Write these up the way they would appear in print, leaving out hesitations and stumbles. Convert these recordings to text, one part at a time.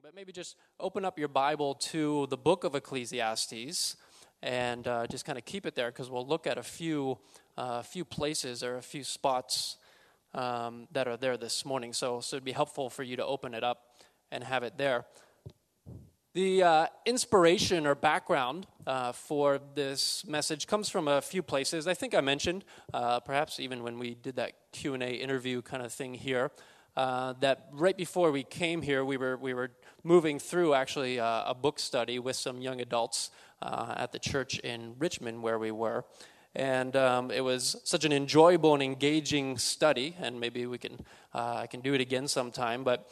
but maybe just open up your Bible to the book of Ecclesiastes and just kind of keep it there, because we'll look at a few places or a few spots that are there this morning. So it'd be helpful for you to open it up and have it there. The inspiration or background for this message comes from a few places. I think I mentioned, perhaps even when we did that Q&A interview kind of thing here, that right before we came here, we were moving through actually a book study with some young adults at the church in Richmond where we were. And it was such an enjoyable and engaging study, and maybe I can do it again sometime, but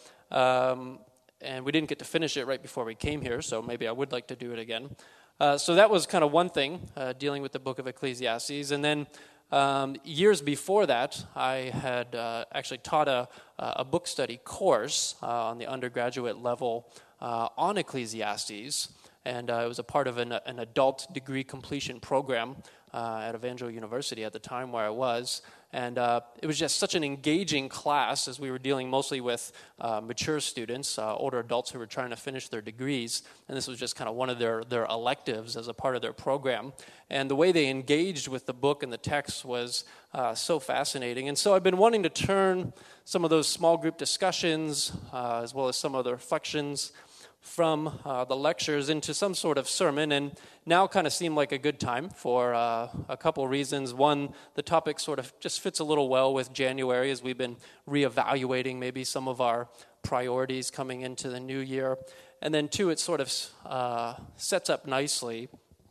and we didn't get to finish it right before we came here, so maybe I would like to do it again. So that was kind of one thing, dealing with the book of Ecclesiastes. And then years before that, I had actually taught a book study course on the undergraduate level on Ecclesiastes, and it was a part of an adult degree completion program at Evangel University at the time where I was. And it was just such an engaging class, as we were dealing mostly with mature students, older adults who were trying to finish their degrees. And this was just kind of one of their electives as a part of their program. And the way they engaged with the book and the text was so fascinating. And so I've been wanting to turn some of those small group discussions, as well as some of the reflections from the lectures into some sort of sermon, and now kind of seemed like a good time for a couple reasons. One, the topic sort of just fits a little well with January, as we've been reevaluating maybe some of our priorities coming into the new year. And then two, it sort of sets up nicely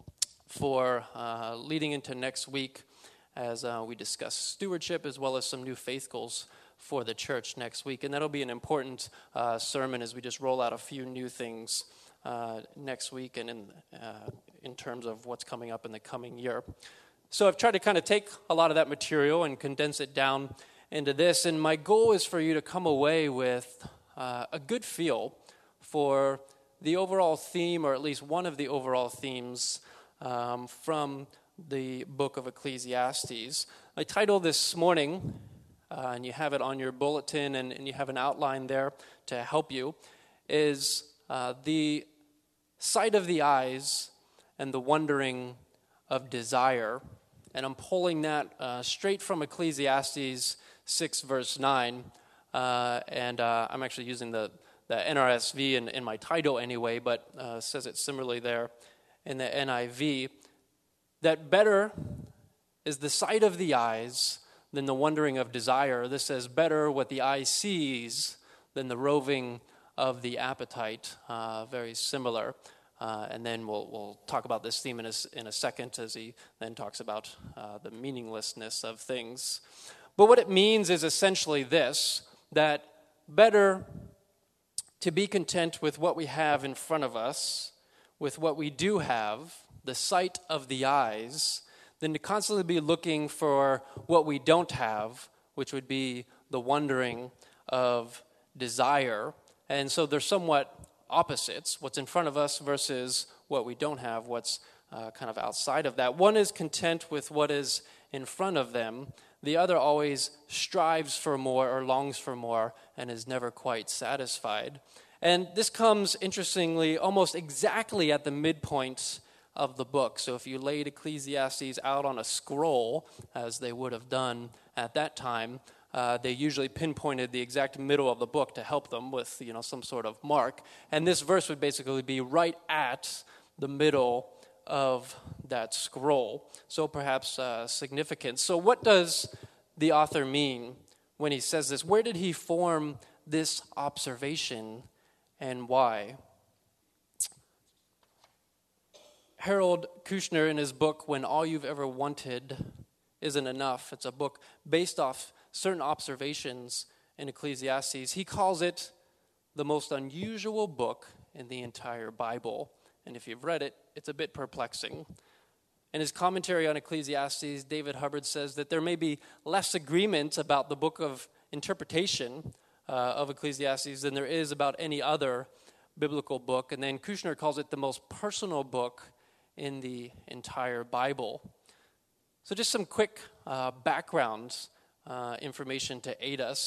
for leading into next week as we discuss stewardship as well as some new faith goals for the church next week. And that'll be an important sermon as we just roll out a few new things next week and in terms of what's coming up in the coming year. So I've tried to kind of take a lot of that material and condense it down into this. And my goal is for you to come away with a good feel for the overall theme, or at least one of the overall themes from the book of Ecclesiastes. My title this morning, and you have it on your bulletin, and you have an outline there to help you, is the sight of the eyes and the wondering of desire. And I'm pulling that straight from Ecclesiastes 6, verse 9. And I'm actually using the NRSV in my title anyway, but says it similarly there in the NIV, that better is the sight of the eyes than the wondering of desire. This says, better what the eye sees than the roving of the appetite. Very similar. And then we'll talk about this theme in a second, as he then talks about the meaninglessness of things. But what it means is essentially this, that better to be content with what we have in front of us, with what we do have, the sight of the eyes, than to constantly be looking for what we don't have, which would be the wondering of desire. And so they're somewhat opposites, what's in front of us versus what we don't have, what's kind of outside of that. One is content with what is in front of them. The other always strives for more or longs for more and is never quite satisfied. And this comes, interestingly, almost exactly at the midpoint of the book. So if you laid Ecclesiastes out on a scroll, as they would have done at that time, they usually pinpointed the exact middle of the book to help them with, some sort of mark. And this verse would basically be right at the middle of that scroll. So perhaps significant. So what does the author mean when he says this? Where did he form this observation and why? Harold Kushner, in his book, When All You've Ever Wanted Isn't Enough, it's a book based off certain observations in Ecclesiastes. He calls it the most unusual book in the entire Bible. And if you've read it, it's a bit perplexing. In his commentary on Ecclesiastes, David Hubbard says that there may be less agreement about the book of interpretation of Ecclesiastes than there is about any other biblical book. And then Kushner calls it the most personal book in the entire Bible. So just some quick background information to aid us.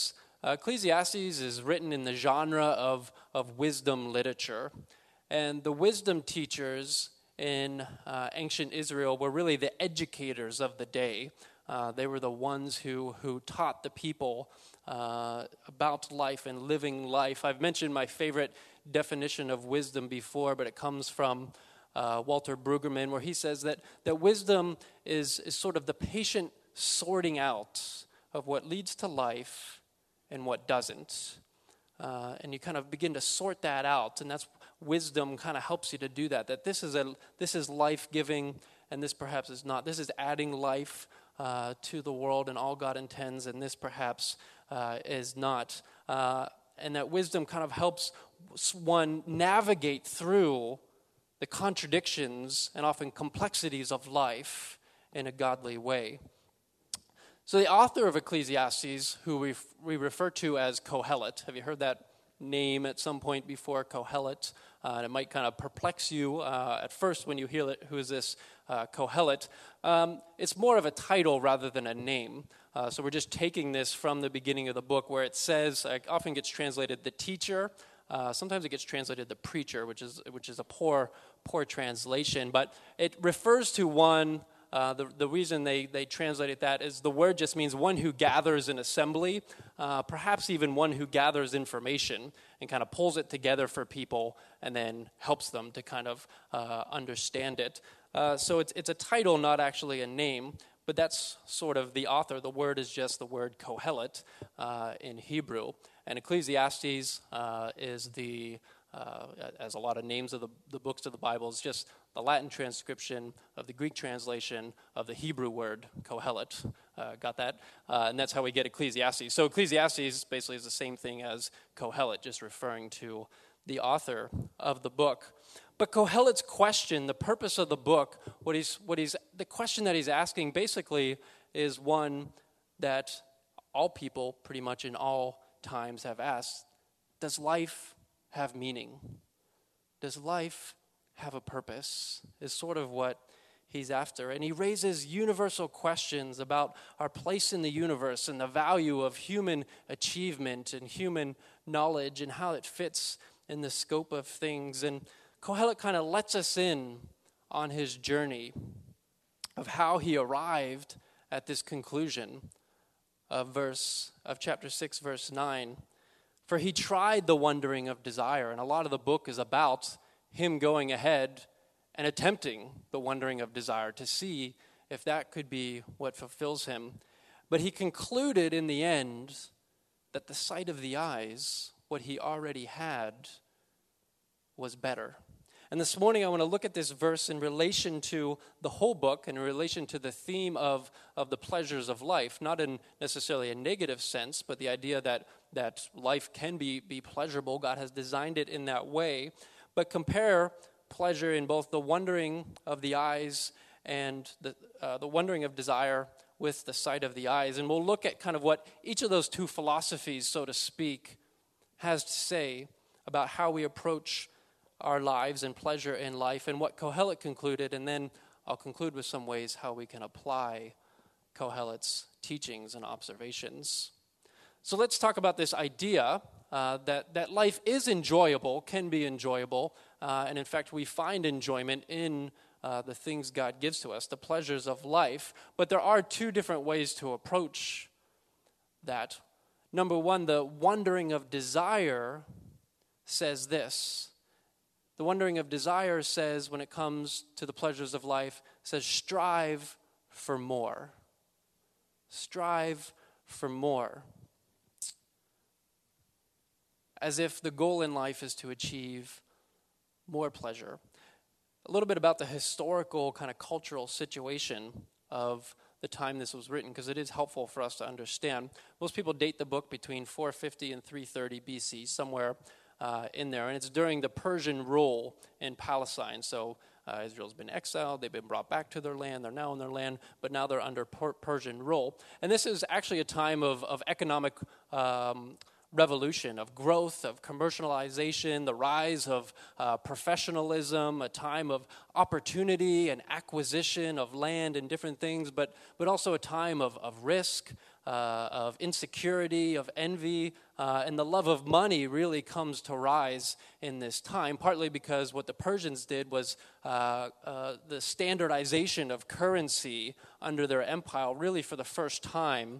Ecclesiastes is written in the genre of wisdom literature. And the wisdom teachers in ancient Israel were really the educators of the day. They were the ones who taught the people about life and living life. I've mentioned my favorite definition of wisdom before, but it comes from Walter Brueggemann, where he says that wisdom is sort of the patient sorting out of what leads to life and what doesn't. And you kind of begin to sort that out, and that's wisdom kind of helps you to do that. That this is life-giving, and this perhaps is not. This is adding life to the world and all God intends, and this perhaps is not. And that wisdom kind of helps one navigate through the contradictions and often complexities of life in a godly way. So the author of Ecclesiastes, who we refer to as Kohelet, have you heard that name at some point before, Kohelet? And it might kind of perplex you at first when you hear it, who is this Kohelet? It's more of a title rather than a name. So we're just taking this from the beginning of the book where it says, often gets translated the teacher. Sometimes it gets translated the preacher, which is a poor translation. But it refers to one. The reason they translated that is the word just means one who gathers an assembly, perhaps even one who gathers information and kind of pulls it together for people and then helps them to kind of understand it. So it's a title, not actually a name, but that's sort of the author. The word is just the word Kohelet in Hebrew. And Ecclesiastes is as a lot of names of the books of the Bible, is just the Latin transcription of the Greek translation of the Hebrew word Kohelet. Got that? And that's how we get Ecclesiastes. So Ecclesiastes basically is the same thing as Kohelet, just referring to the author of the book. But Kohelet's question, the purpose of the book, the question that he's asking basically is one that all people pretty much in all times have asked. Does life have meaning? Does life have a purpose? Is sort of what he's after. And he raises universal questions about our place in the universe and the value of human achievement and human knowledge and how it fits in the scope of things. And Kohelet kind of lets us in on his journey of how he arrived at this conclusion of chapter 6, verse 9. For he tried the wondering of desire, and a lot of the book is about him going ahead and attempting the wondering of desire to see if that could be what fulfills him. But he concluded in the end that the sight of the eyes, what he already had, was better. And this morning I want to look at this verse in relation to the whole book and in relation to the theme of the pleasures of life, not in necessarily a negative sense, but the idea that life can be pleasurable. God has designed it in that way. But compare pleasure in both the wondering of the eyes and the wondering of desire with the sight of the eyes. And we'll look at kind of what each of those two philosophies, so to speak, has to say about how we approach our lives and pleasure in life and what Kohelet concluded. And then I'll conclude with some ways how we can apply Kohelet's teachings and observations. So let's talk about this idea that life is enjoyable, can be enjoyable, and in fact we find enjoyment in the things God gives to us, the pleasures of life. But there are two different ways to approach that. Number one, the wondering of desire says this. The wondering of desire says, when it comes to the pleasures of life, says strive for more. Strive for more. As if the goal in life is to achieve more pleasure. A little bit about the historical kind of cultural situation of the time this was written, because it is helpful for us to understand. Most people date the book between 450 and 330 BC, somewhere in there. And it's during the Persian rule in Palestine. So Israel's been exiled. They've been brought back to their land. They're now in their land, but now they're under Persian rule. And this is actually a time of economic revolution, of growth, of commercialization, the rise of professionalism, a time of opportunity and acquisition of land and different things, but also a time of risk, of insecurity, of envy, And the love of money really comes to rise in this time, partly because what the Persians did was the standardization of currency under their empire, really for the first time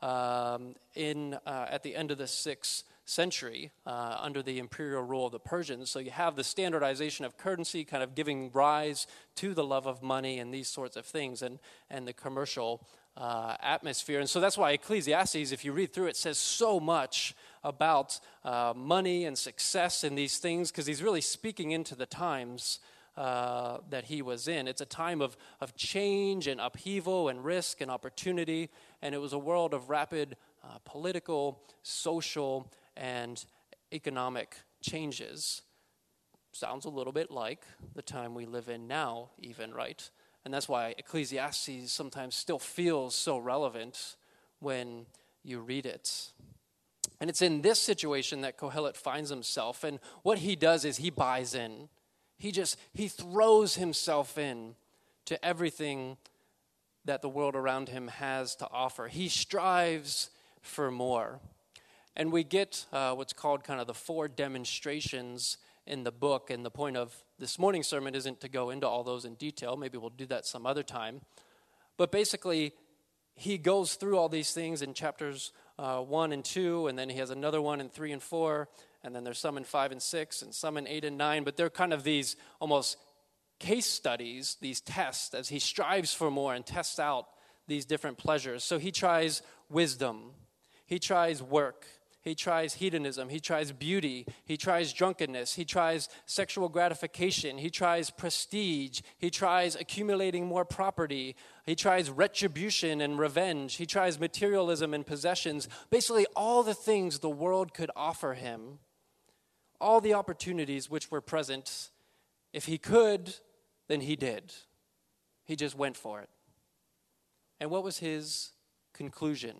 at the end of the 6th century under the imperial rule of the Persians. So you have the standardization of currency kind of giving rise to the love of money and these sorts of things and the commercial atmosphere. And so that's why Ecclesiastes, if you read through it, says so much about money and success and these things, because he's really speaking into the times that he was in. It's a time of change and upheaval and risk and opportunity, and it was a world of rapid political, social, and economic changes. Sounds a little bit like the time we live in now, even, right? And that's why Ecclesiastes sometimes still feels so relevant when you read it. And it's in this situation that Kohelet finds himself, and what he does is he buys in. He throws himself in to everything that the world around him has to offer. He strives for more. And we get what's called kind of the 4 demonstrations in the book, and the point of this morning's sermon isn't to go into all those in detail. Maybe we'll do that some other time. But basically, he goes through all these things in chapters 1 and 2, and then he has another one in 3 and 4, and then there's some in 5 and 6, and some in 8 and 9, but they're kind of these almost case studies, these tests, as he strives for more and tests out these different pleasures. So he tries wisdom, he tries work, he tries hedonism, he tries beauty, he tries drunkenness, he tries sexual gratification, he tries prestige, he tries accumulating more property, he tries retribution and revenge, he tries materialism and possessions, basically all the things the world could offer him, all the opportunities which were present. If he could, then he did. He just went for it. And what was his conclusion?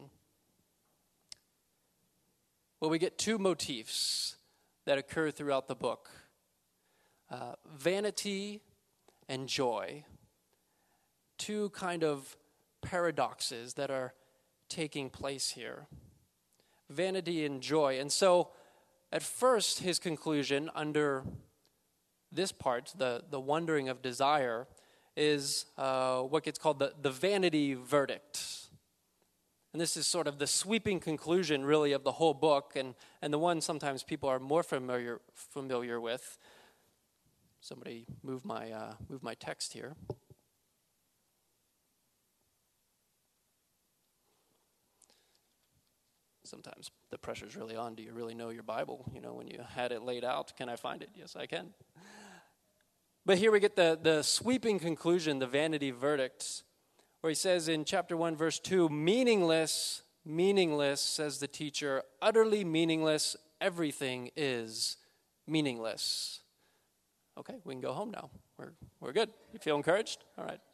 Well, we get 2 motifs that occur throughout the book. Vanity and joy. 2 kind of paradoxes that are taking place here. Vanity and joy. And so, at first, his conclusion under this part, the wondering of desire, is what gets called the vanity verdict. And this is sort of the sweeping conclusion, really, of the whole book, and the one sometimes people are more familiar with. Somebody move my text here. Sometimes the pressure's really on. Do you really know your Bible? You know, when you had it laid out, can I find it? Yes, I can. But here we get the sweeping conclusion, the vanity verdict, where he says in chapter 1, verse 2, meaningless, says the teacher, utterly meaningless, everything is meaningless. Okay, we can go home now. We're good. You feel encouraged? All right.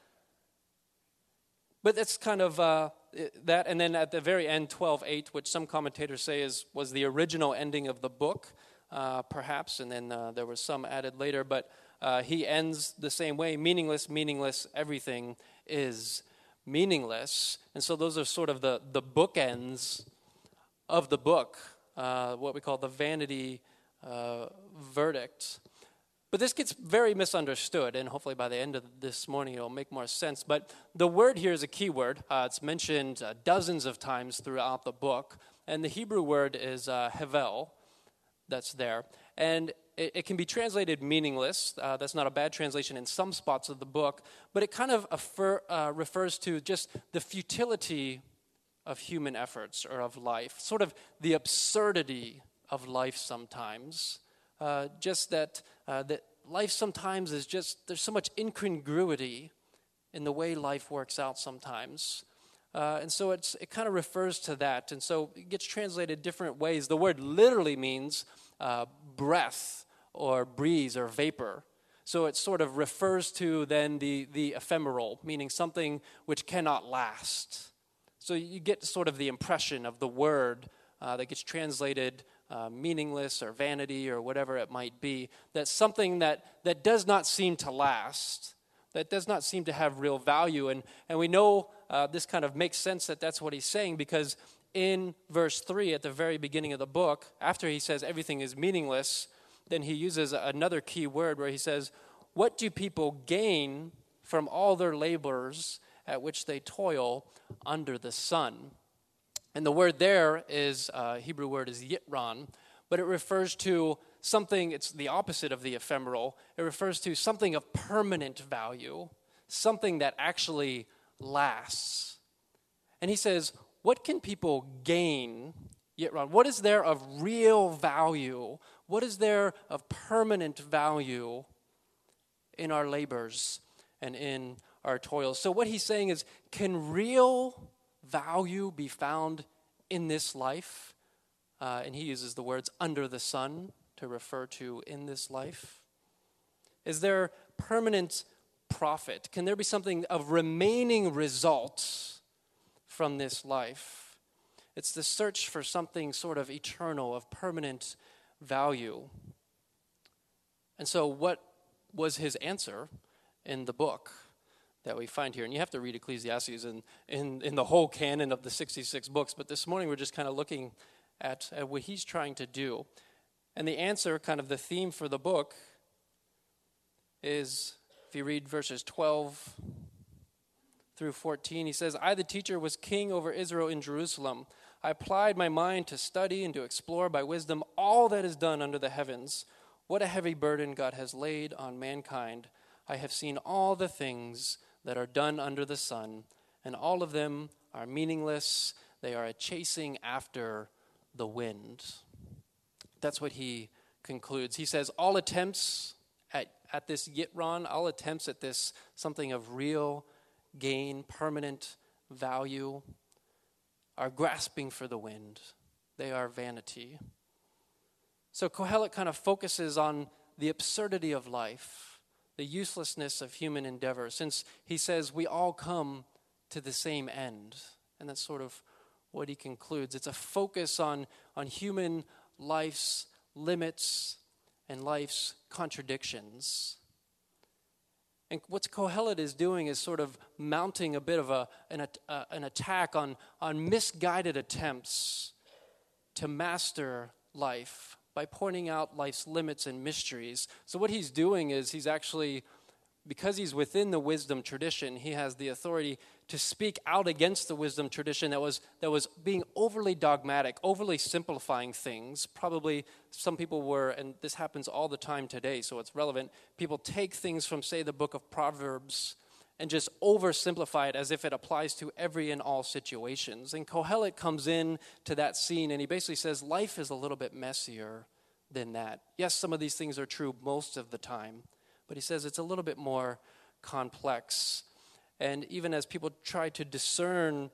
But that's kind of that, and then at the very end, 12:8, which some commentators say was the original ending of the book, perhaps, and then there was some added later, but he ends the same way, meaningless, everything is meaningless. And so those are sort of the bookends of the book, what we call the vanity verdict. But this gets very misunderstood, and hopefully by the end of this morning it'll make more sense. But the word here is a key word. It's mentioned dozens of times throughout the book, and the Hebrew word is hevel, that's there. And it can be translated meaningless. That's not a bad translation in some spots of the book, but it kind of refers to just the futility of human efforts or of life, sort of the absurdity of life sometimes. Just that life sometimes is just, there's so much incongruity in the way life works out sometimes. And so it kind of refers to that. And so it gets translated different ways. The word literally means breath or breeze or vapor. So it sort of refers to then the ephemeral, meaning something which cannot last. So you get sort of the impression of the word that gets translated meaningless or vanity or whatever it might be, that's something that does not seem to last, that does not seem to have real value. And we know this kind of makes sense that that's what he's saying, because in verse 3 at the very beginning of the book, after he says everything is meaningless, then he uses another key word where he says, what do people gain from all their labors at which they toil under the sun? And the word there is, Hebrew word is yitran, but it refers to something, it's the opposite of the ephemeral. It refers to something of permanent value, something that actually lasts. And he says, what can people gain, yitran? What is there of real value? What is there of permanent value in our labors and in our toils? So what he's saying is, can real value be found in this life? And he uses the words under the sun to refer to in this life. Is there permanent profit? Can there be something of remaining results from this life? It's the search for something sort of eternal, of permanent value. And so what was his answer in the book that we find here? And you have to read Ecclesiastes in the whole canon of the 66 books, but this morning we're just kind of looking at what he's trying to do. And the answer, kind of the theme for the book, is, if you read verses 12 through 14, he says, I, the teacher, was king over Israel in Jerusalem. I applied my mind to study and to explore by wisdom all that is done under the heavens. What a heavy burden God has laid on mankind. I have seen all the things that are done under the sun, and all of them are meaningless. They are a chasing after the wind. That's what he concludes. He says, all attempts at this yitran, all attempts at this something of real gain, permanent value, are grasping for the wind. They are vanity. So Kohelet kind of focuses on the absurdity of life, the uselessness of human endeavor, since he says we all come to the same end. And that's sort of what he concludes. It's a focus on human life's limits and life's contradictions. And what Kohelet is doing is sort of mounting a bit of an attack on misguided attempts to master life by pointing out life's limits and mysteries. So what he's doing is he's actually, because he's within the wisdom tradition, he has the authority to speak out against the wisdom tradition that was being overly dogmatic, overly simplifying things. Probably some people were, and this happens all the time today, so it's relevant. People take things from, say, the book of Proverbs and just oversimplify it as if it applies to every and all situations. And Kohelet comes in to that scene, and he basically says life is a little bit messier than that. Yes, some of these things are true most of the time, but he says it's a little bit more complex. And even as people try to discern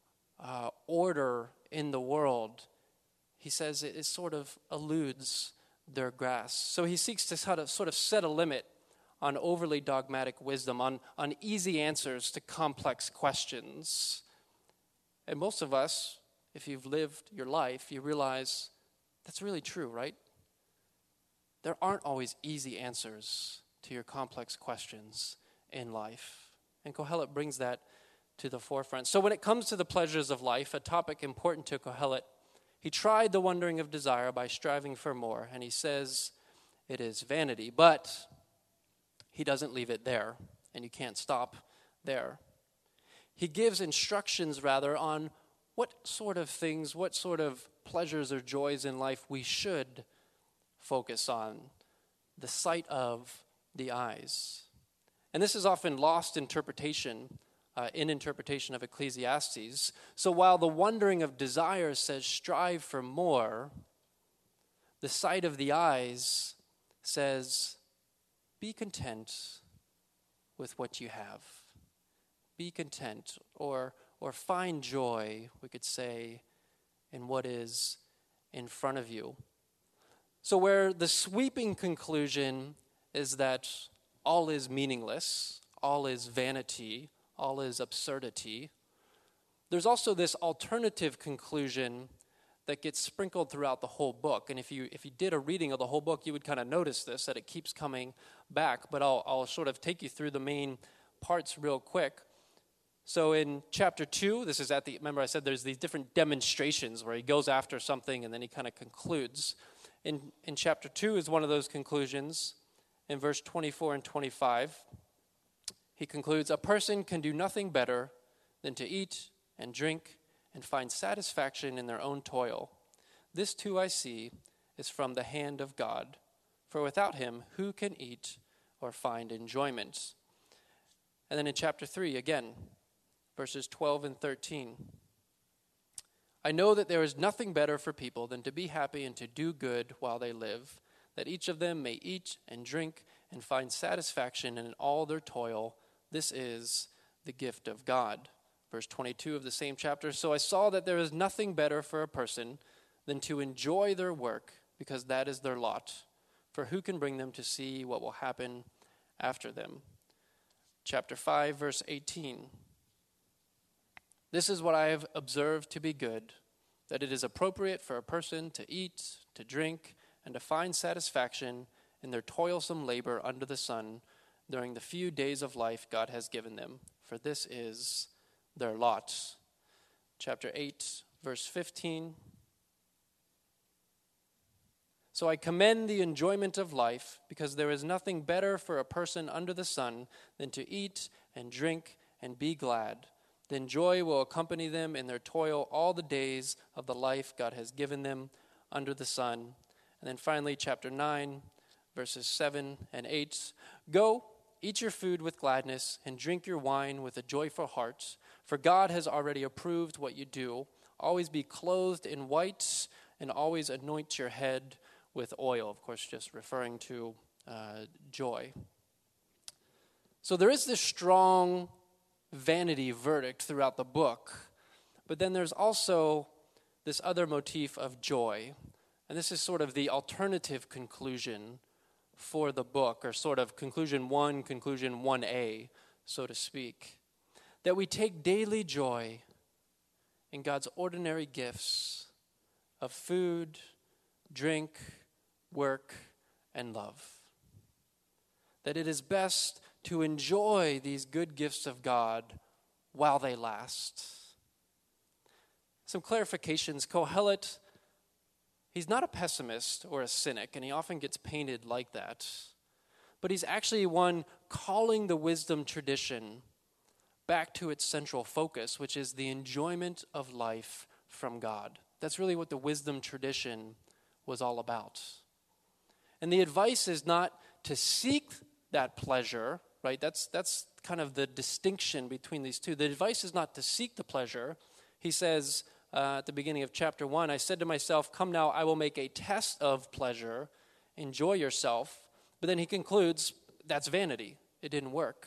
order in the world, he says it sort of eludes their grasp. So he seeks to sort of set a limit on overly dogmatic wisdom, on easy answers to complex questions. And most of us, if you've lived your life, you realize that's really true, right? There aren't always easy answers to your complex questions in life. And Kohelet brings that to the forefront. So when it comes to the pleasures of life, a topic important to Kohelet, he tried the wandering of desire by striving for more, and he says it is vanity. But he doesn't leave it there, and you can't stop there. He gives instructions, rather, on what sort of things, what sort of pleasures or joys in life we should focus on. The sight of the eyes. And this is often lost interpretation, in interpretation of Ecclesiastes. So while the wandering of desire says strive for more, the sight of the eyes says be content with what you have. Be content or find joy, we could say, in what is in front of you. So where the sweeping conclusion is that all is meaningless, all is vanity, all is absurdity, there's also this alternative conclusion that gets sprinkled throughout the whole book. And if you did a reading of the whole book, you would kind of notice this, that it keeps coming back. But I'll sort of take you through the main parts real quick. So in chapter 2, this is remember I said there's these different demonstrations where he goes after something and then he kind of concludes. In chapter 2 is one of those conclusions. In verse 24 and 25, he concludes, "A person can do nothing better than to eat and drink and find satisfaction in their own toil. This too I see is from the hand of God. For without him, who can eat or find enjoyment?" And then in chapter 3, again, verses 12 and 13. "I know that there is nothing better for people than to be happy and to do good while they live, that each of them may eat and drink and find satisfaction in all their toil. This is the gift of God." Verse 22 of the same chapter, "So I saw that there is nothing better for a person than to enjoy their work, because that is their lot. For who can bring them to see what will happen after them?" Chapter 5, verse 18. "This is what I have observed to be good, that it is appropriate for a person to eat, to drink, and to find satisfaction in their toilsome labor under the sun during the few days of life God has given them, for this is their lot." Chapter 8, verse 15. "So I commend the enjoyment of life, because there is nothing better for a person under the sun than to eat and drink and be glad. Then joy will accompany them in their toil all the days of the life God has given them under the sun." And then finally, chapter 9, verses 7 and 8. "Go, eat your food with gladness, and drink your wine with a joyful heart, for God has already approved what you do. Always be clothed in white, and always anoint your head with oil." Of course, just referring to joy. So there is this strong vanity verdict throughout the book, but then there's also this other motif of joy. And this is sort of the alternative conclusion for the book, or sort of conclusion 1A, so to speak. That we take daily joy in God's ordinary gifts of food, drink, work, and love. That it is best to enjoy these good gifts of God while they last. Some clarifications. Kohelet, he's not a pessimist or a cynic, and he often gets painted like that. But he's actually one calling the wisdom tradition back to its central focus, which is the enjoyment of life from God. That's really what the wisdom tradition was all about. And the advice is not to seek that pleasure, right? That's kind of the distinction between these two. The advice is not to seek the pleasure. He says at the beginning of chapter 1, "I said to myself, come now, I will make a test of pleasure. Enjoy yourself." But then he concludes, that's vanity. It didn't work.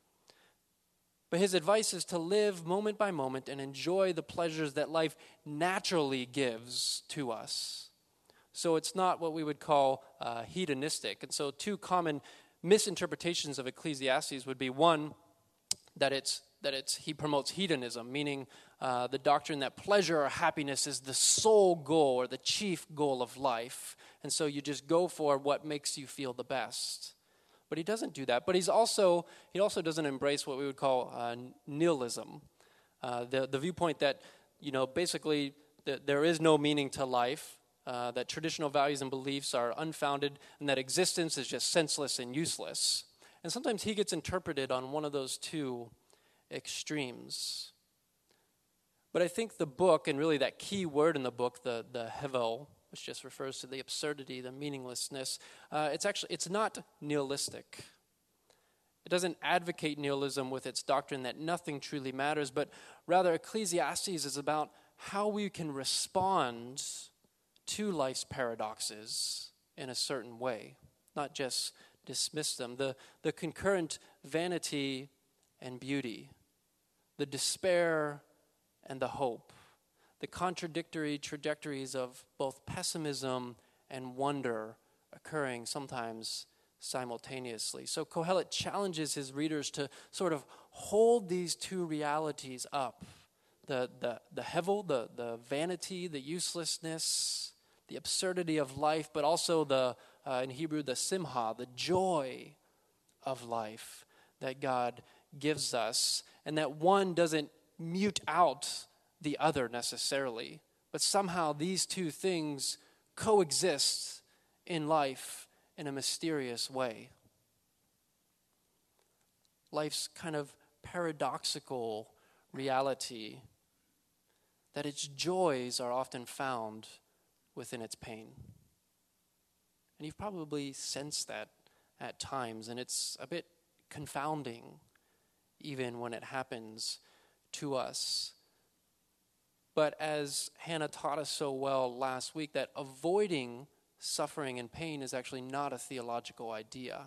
But his advice is to live moment by moment and enjoy the pleasures that life naturally gives to us. So it's not what we would call hedonistic. And so two common misinterpretations of Ecclesiastes would be, one, that he promotes hedonism, meaning the doctrine that pleasure or happiness is the sole goal or the chief goal of life. And so you just go for what makes you feel the best. But he doesn't do that. But he also doesn't embrace what we would call nihilism, the viewpoint that basically that there is no meaning to life, that traditional values and beliefs are unfounded, and that existence is just senseless and useless. And sometimes he gets interpreted on one of those two extremes. But I think the book, and really that key word in the book, the hevel, which just refers to the absurdity, the meaninglessness, it's not nihilistic. It doesn't advocate nihilism with its doctrine that nothing truly matters, but rather Ecclesiastes is about how we can respond to life's paradoxes in a certain way, not just dismiss them. The concurrent vanity and beauty, the despair and the hope, the contradictory trajectories of both pessimism and wonder occurring sometimes simultaneously. So Kohelet challenges his readers to sort of hold these two realities up. The hevel, the vanity, the uselessness, the absurdity of life, but also in Hebrew, the simha, the joy of life that God gives us, and that one doesn't mute out the other necessarily, but somehow these two things coexist in life in a mysterious way. Life's kind of paradoxical reality, that its joys are often found within its pain. And you've probably sensed that at times, and it's a bit confounding even when it happens to us. But as Hannah taught us so well last week, that avoiding suffering and pain is actually not a theological idea.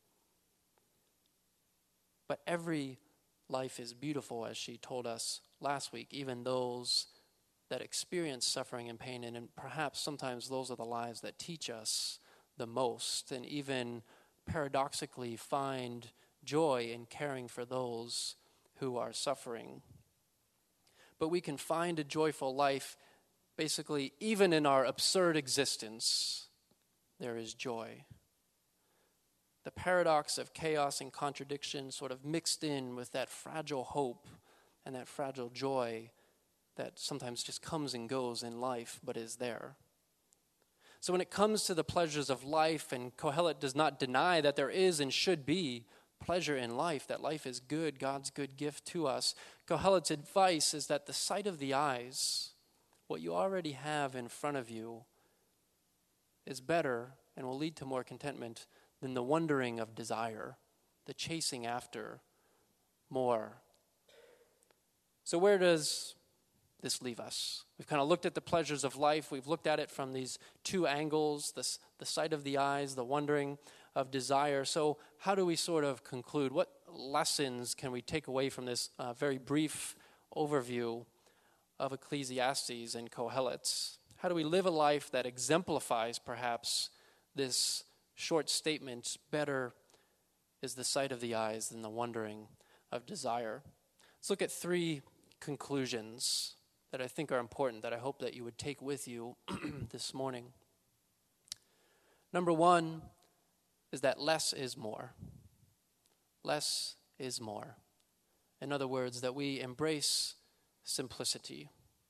But every life is beautiful, as she told us last week, even those that experience suffering and pain, and perhaps sometimes those are the lives that teach us the most, and even paradoxically find joy in caring for those who are suffering. But we can find a joyful life basically even in our absurd existence. There is joy. The paradox of chaos and contradiction sort of mixed in with that fragile hope and that fragile joy that sometimes just comes and goes in life but is there. So when it comes to the pleasures of life, and Kohelet does not deny that there is and should be pleasure in life, that life is good, God's good gift to us, Kohelet's advice is that the sight of the eyes, what you already have in front of you, is better and will lead to more contentment than the wandering of desire, the chasing after more. So where does this leave us? We've kind of looked at the pleasures of life. We've looked at it from these two angles, the sight of the eyes, the wandering of desire. So how do we sort of conclude? What lessons can we take away from this very brief overview of Ecclesiastes and Kohelet? How do we live a life that exemplifies perhaps this short statement, better is the sight of the eyes than the wandering of desire? Let's look at three conclusions that I think are important, that I hope that you would take with you this morning. Number one is that less is more. Less is more. In other words, that we embrace simplicity.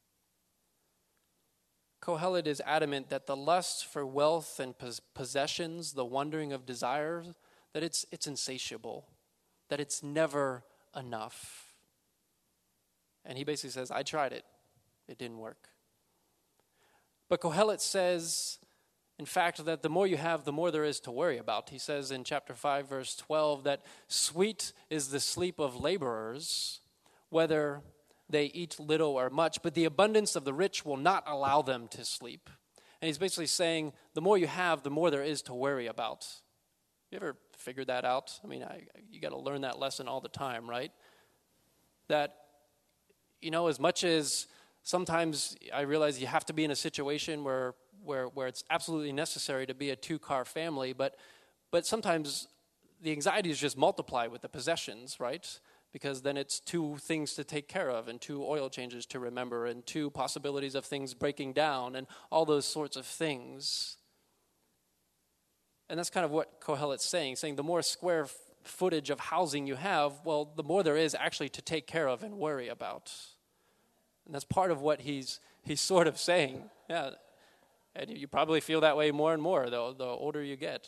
Kohelet is adamant that the lust for wealth and possessions, the wandering of desire, that it's insatiable, that it's never enough. And he basically says, I tried it. It didn't work. But Kohelet says, in fact, that the more you have, the more there is to worry about. He says in chapter 5, verse 12, that sweet is the sleep of laborers, whether they eat little or much, but the abundance of the rich will not allow them to sleep. And he's basically saying, the more you have, the more there is to worry about. You ever figured that out? I mean, you got to learn that lesson all the time, right? That, as much as sometimes I realize you have to be in a situation where it's absolutely necessary to be a two-car family, but sometimes the anxiety is just multiplied with the possessions, right? Because then it's two things to take care of and two oil changes to remember and two possibilities of things breaking down and all those sorts of things. And that's kind of what Kohelet's saying the more square footage of housing you have, well, the more there is actually to take care of and worry about. And that's part of what he's sort of saying. Yeah. And you probably feel that way more and more, though, the older you get.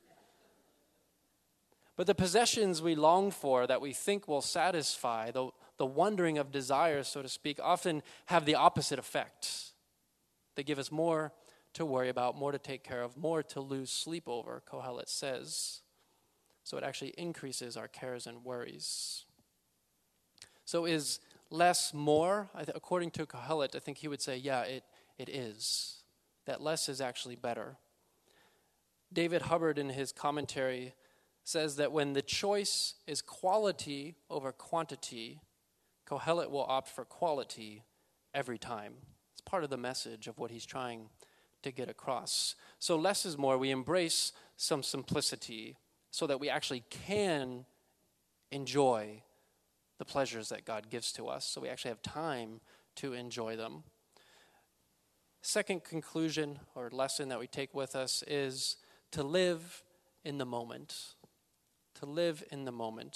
But the possessions we long for that we think will satisfy, the wandering of desire, so to speak, often have the opposite effect. They give us more to worry about, more to take care of, more to lose sleep over, Kohelet says. So it actually increases our cares and worries. So is less more? According to Kohelet, I think he would say, yeah, it is. That less is actually better. David Hubbard, in his commentary, says that when the choice is quality over quantity, Kohelet will opt for quality every time. It's part of the message of what he's trying to get across. So less is more. We embrace some simplicity so that we actually can enjoy the pleasures that God gives to us, so we actually have time to enjoy them. Second conclusion or lesson that we take with us is to live in the moment. To live in the moment.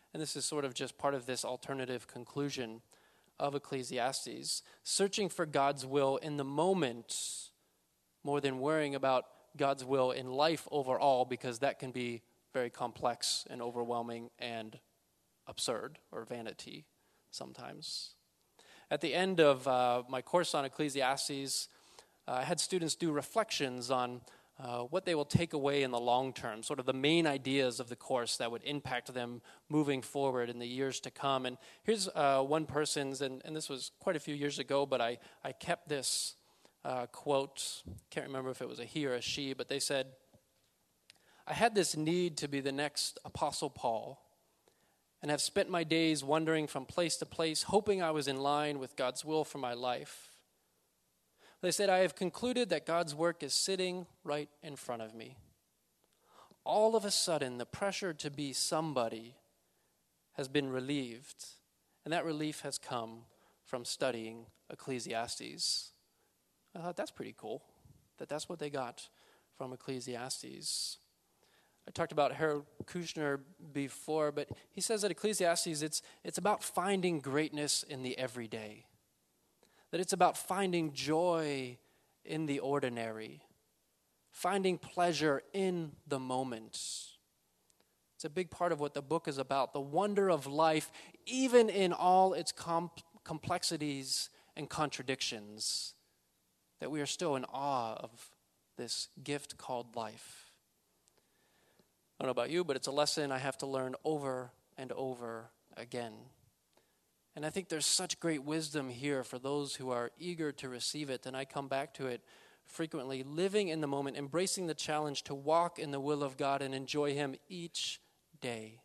and this is sort of just part of this alternative conclusion of Ecclesiastes, searching for God's will in the moment more than worrying about God's will in life overall, because that can be very complex and overwhelming and absurd or vanity sometimes. At the end of my course on Ecclesiastes, I had students do reflections on what they will take away in the long term, sort of the main ideas of the course that would impact them moving forward in the years to come. And here's one person's, and this was quite a few years ago, but I kept this quote. Can't remember if it was a he or a she, but they said, "I had this need to be the next Apostle Paul, and have spent my days wandering from place to place, hoping I was in line with God's will for my life. They said, I have concluded that God's work is sitting right in front of me. All of a sudden, the pressure to be somebody has been relieved, and that relief has come from studying Ecclesiastes." I thought that's pretty cool, that's what they got from Ecclesiastes. I talked about Harold Kushner before, but he says that Ecclesiastes, it's about finding greatness in the everyday. That it's about finding joy in the ordinary, finding pleasure in the moment. It's a big part of what the book is about, the wonder of life, even in all its complexities and contradictions, that we are still in awe of this gift called life. I don't know about you, but it's a lesson I have to learn over and over again. And I think there's such great wisdom here for those who are eager to receive it, and I come back to it frequently, living in the moment, embracing the challenge to walk in the will of God and enjoy Him each day.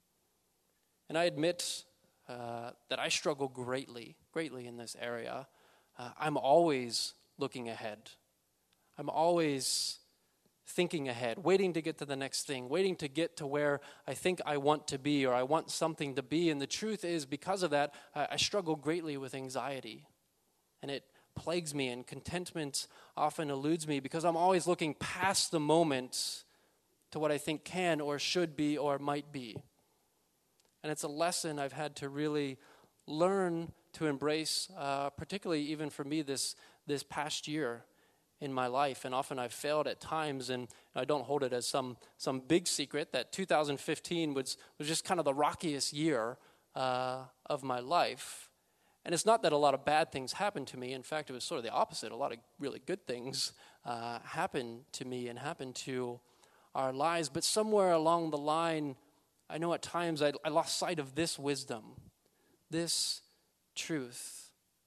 And I admit that I struggle greatly in this area. I'm always looking ahead. I'm always thinking ahead, waiting to get to the next thing, waiting to get to where I think I want to be or I want something to be. And the truth is, because of that, I struggle greatly with anxiety. And it plagues me, and contentment often eludes me because I'm always looking past the moment to what I think can or should be or might be. And it's a lesson I've had to really learn to embrace, particularly even for me this past year in my life. And often I've failed at times, and I don't hold it as some big secret that 2015 was just kind of the rockiest year of my life. And it's not that a lot of bad things happened to me. In fact, it was sort of the opposite. A lot of really good things happened to me and happened to our lives. But somewhere along the line, I know at times I lost sight of this wisdom, this truth.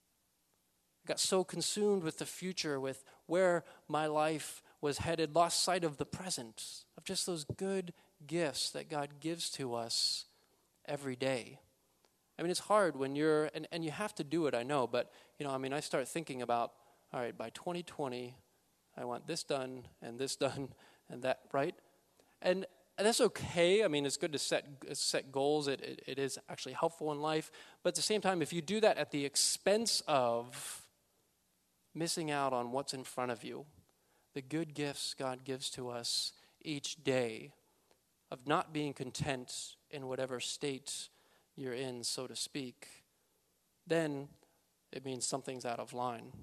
I got so consumed with the future, with where my life was headed, lost sight of the present, of just those good gifts that God gives to us every day. I mean, it's hard when you're, and you have to do it, I know, but, I start thinking about, all right, by 2020, I want this done and that, right? And that's okay. I mean, it's good to set goals. It is actually helpful in life. But at the same time, if you do that at the expense of missing out on what's in front of you, the good gifts God gives to us each day, of not being content in whatever state you're in, so to speak, then it means something's out of line.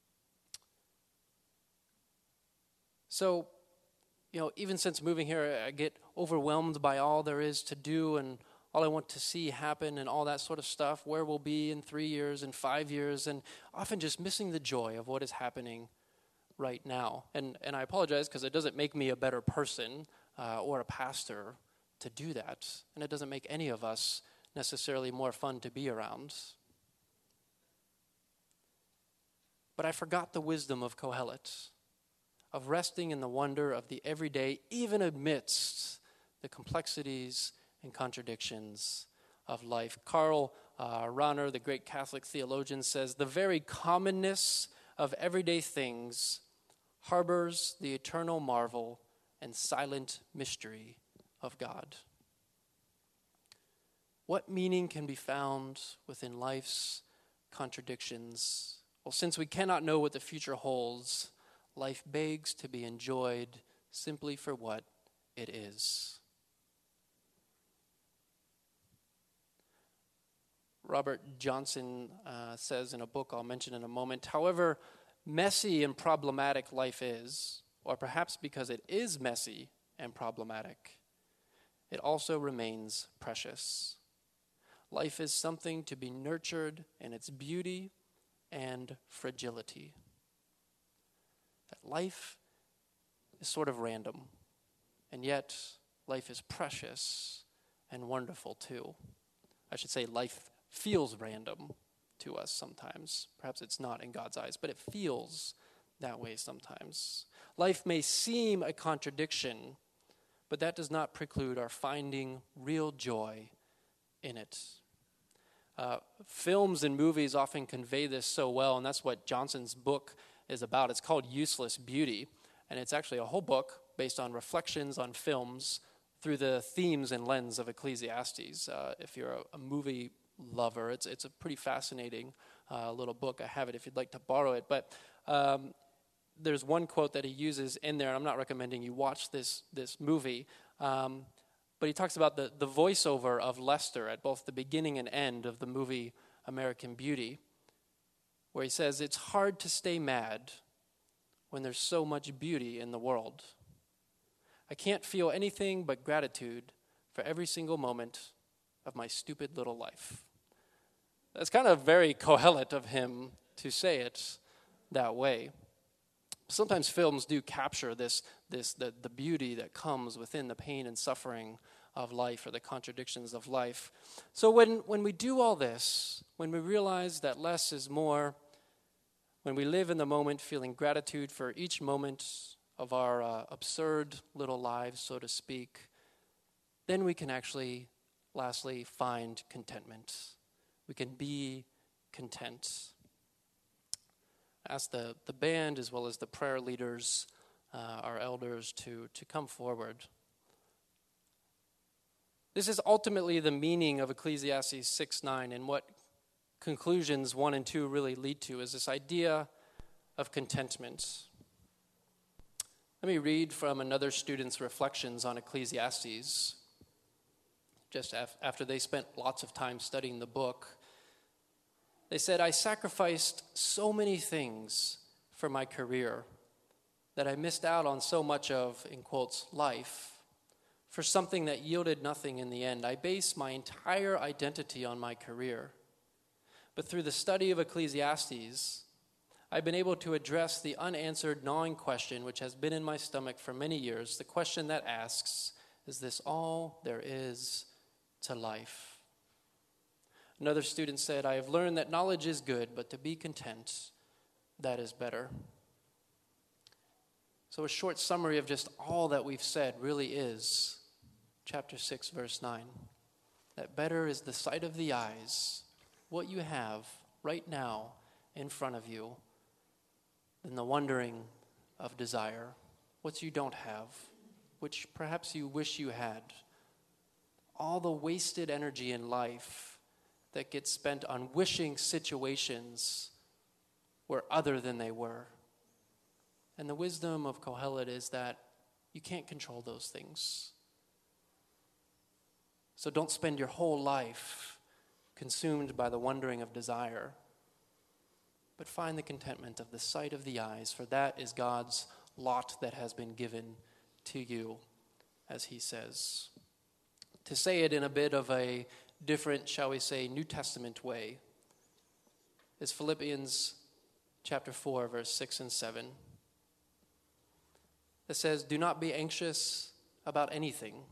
So, even since moving here, I get overwhelmed by all there is to do and all I want to see happen and all that sort of stuff, where we'll be in 3 years and 5 years, and often just missing the joy of what is happening right now. And I apologize because it doesn't make me a better person or a pastor to do that, and it doesn't make any of us necessarily more fun to be around. But I forgot the wisdom of Kohelet, of resting in the wonder of the everyday, even amidst the complexities and contradictions of life. Karl Rahner, the great Catholic theologian, says, the very commonness of everyday things harbors the eternal marvel and silent mystery of God. What meaning can be found within life's contradictions? Well, since we cannot know what the future holds, life begs to be enjoyed simply for what it is. Robert Johnson says in a book I'll mention in a moment, however messy and problematic life is, or perhaps because it is messy and problematic, it also remains precious. Life is something to be nurtured in its beauty and fragility. That life is sort of random, and yet life is precious and wonderful too. I should say life feels random to us sometimes. Perhaps it's not in God's eyes, but it feels that way sometimes. Life may seem a contradiction, but that does not preclude our finding real joy in it. Films and movies often convey this so well, and that's what Johnson's book is about. It's called Useless Beauty, and it's actually a whole book based on reflections on films through the themes and lens of Ecclesiastes. If you're a movie lover, it's a pretty fascinating little book. I have it if you'd like to borrow it. But there's one quote that he uses in there, and I'm not recommending you watch this movie, but he talks about the voiceover of Lester at both the beginning and end of the movie American Beauty, where he says, "It's hard to stay mad when there's so much beauty in the world. I can't feel anything but gratitude for every single moment of my stupid little life." That's kind of very Kohelet of him to say it that way. Sometimes films do capture the beauty that comes within the pain and suffering of life or the contradictions of life. So when we do all this, when we realize that less is more, when we live in the moment feeling gratitude for each moment of our absurd little lives, so to speak, then we can actually, lastly, find contentment. We can be content. Ask the band as well as the prayer leaders, our elders, to come forward. This is ultimately the meaning of Ecclesiastes 6:9, and what conclusions 1 and 2 really lead to is this idea of contentment. Let me read from another student's reflections on Ecclesiastes, just after they spent lots of time studying the book. They said, "I sacrificed so many things for my career that I missed out on so much of, in quotes, life, for something that yielded nothing in the end. I base my entire identity on my career. But through the study of Ecclesiastes, I've been able to address the unanswered gnawing question which has been in my stomach for many years, the question that asks, is this all there is to life?" Another student said, "I have learned that knowledge is good, but to be content, that is better." So a short summary of just all that we've said really is chapter 6, verse 9. That better is the sight of the eyes, what you have right now in front of you, than the wondering of desire, what you don't have, which perhaps you wish you had. All the wasted energy in life that gets spent on wishing situations were other than they were. And the wisdom of Kohelet is that you can't control those things. So don't spend your whole life consumed by the wondering of desire, but find the contentment of the sight of the eyes, for that is God's lot that has been given to you, as he says. To say it in a bit of a different, shall we say, New Testament way, is Philippians chapter 4, verse 6 and 7. It says, "Do not be anxious about anything,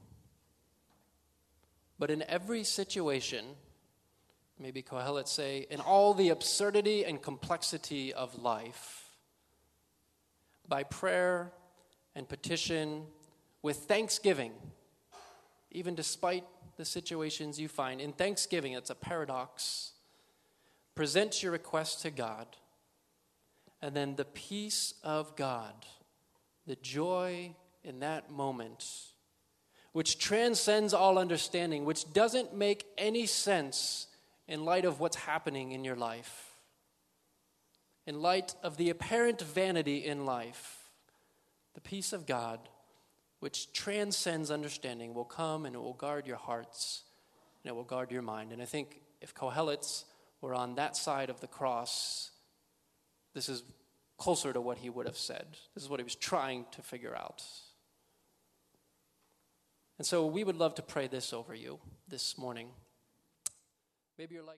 but in every situation," maybe Kohelet say, "in all the absurdity and complexity of life, by prayer and petition, with thanksgiving," even despite the situations you find. In thanksgiving, it's a paradox. Present your request to God, and then the peace of God, the joy in that moment, which transcends all understanding, which doesn't make any sense in light of what's happening in your life, in light of the apparent vanity in life, the peace of God, which transcends understanding, will come and it will guard your hearts and it will guard your mind. And I think if Kohelets were on that side of the cross, this is closer to what he would have said. This is what he was trying to figure out. And so we would love to pray this over you this morning. Maybe you're like